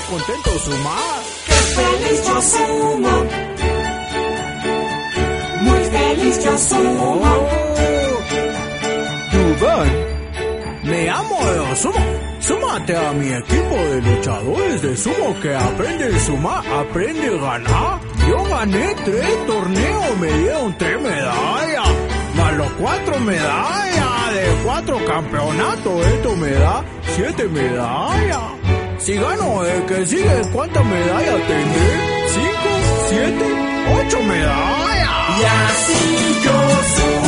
contento sumar. ¡Qué feliz yo sumo! Muy feliz yo sumo. Dubán, me amo de sumo. Súmate a mi equipo de luchadores de sumo que aprende a sumar, aprende a ganar. Yo gané 3 torneos, me dieron 3 medallas, más los 4 medallas de 4 campeonatos. Esto me da 7 medallas. Si gano el que sigue, ¿cuántas medallas tendré? 5, 7, 8 medallas. Y así yo sumo.